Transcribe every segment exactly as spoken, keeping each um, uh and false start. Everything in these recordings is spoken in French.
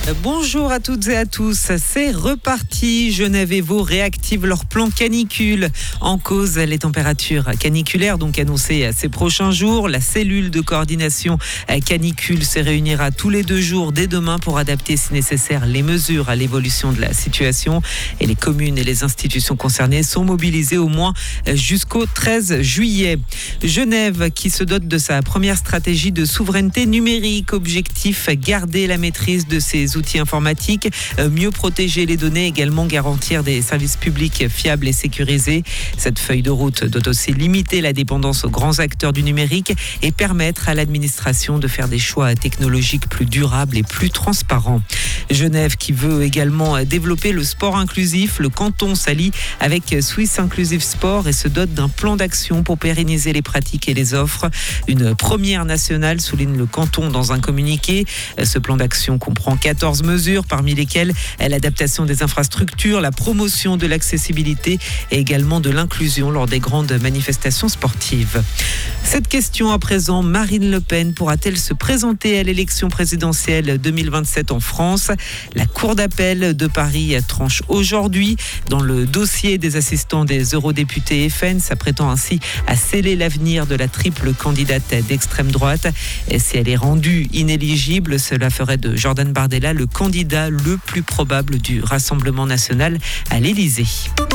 Bonjour à toutes et à tous, c'est reparti. Genève et Vaud réactivent leur plan canicule. En cause, les températures caniculaires donc annoncées ces prochains jours. La cellule de coordination canicule se réunira tous les deux jours dès demain pour adapter si nécessaire les mesures à l'évolution de la situation. Et les communes et les institutions concernées sont mobilisées au moins jusqu'au treize juillet. Genève qui se dote de sa première stratégie de souveraineté numérique. Objectif, garder la maîtrise de ses outils informatiques, mieux protéger les données, également garantir des services publics fiables et sécurisés. Cette feuille de route doit aussi limiter la dépendance aux grands acteurs du numérique et permettre à l'administration de faire des choix technologiques plus durables et plus transparents. Genève qui veut également développer le sport inclusif. Le canton s'allie avec Swiss Inclusive Sport et se dote d'un plan d'action pour pérenniser les pratiques et les offres. Une première nationale, souligne le canton dans un communiqué. Ce plan d'action comprend quatorze mesures, parmi lesquelles l'adaptation des infrastructures, la promotion de l'accessibilité et également de l'inclusion lors des grandes manifestations sportives. Cette question à présent, Marine Le Pen pourra-t-elle se présenter à l'élection présidentielle deux mille vingt-sept en France ? La Cour d'appel de Paris tranche aujourd'hui dans le dossier des assistants des eurodéputés F N. Ça prétend ainsi à sceller l'avenir de la triple candidate d'extrême droite. Et si elle est rendue inéligible, cela ferait de Jordan Bardella le candidat le plus probable du Rassemblement national à l'Élysée.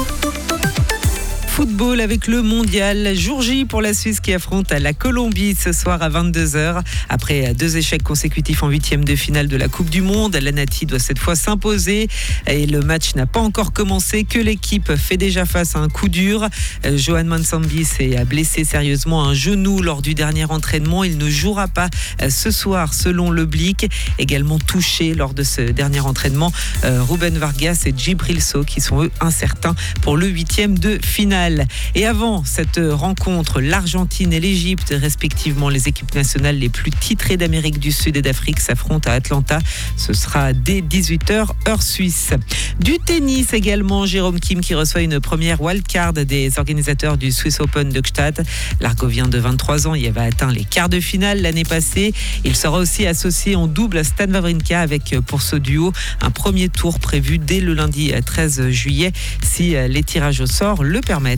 Football avec le mondial. Jour J pour la Suisse qui affronte la Colombie ce soir à vingt-deux heures. Après deux échecs consécutifs en huitième de finale de la Coupe du Monde, la Nati doit cette fois s'imposer. Et le match n'a pas encore commencé, que l'équipe fait déjà face à un coup dur. Johan Mansambi s'est blessé sérieusement à un genou lors du dernier entraînement. Il ne jouera pas ce soir selon l'Oblique. Également touché lors de ce dernier entraînement, Ruben Vargas et Djibril Sow qui sont eux incertains pour le huitième de finale. Et avant cette rencontre, l'Argentine et l'Égypte, respectivement les équipes nationales les plus titrées d'Amérique du Sud et d'Afrique, s'affrontent à Atlanta. Ce sera dès dix-huit heures, heure suisse. Du tennis également, Jérôme Kim qui reçoit une première wildcard des organisateurs du Swiss Open de Gstaad. L'Argovien de vingt-trois ans y avait atteint les quarts de finale l'année passée. Il sera aussi associé en double à Stan Wawrinka avec pour ce duo un premier tour prévu dès le lundi treize juillet si les tirages au sort le permettent.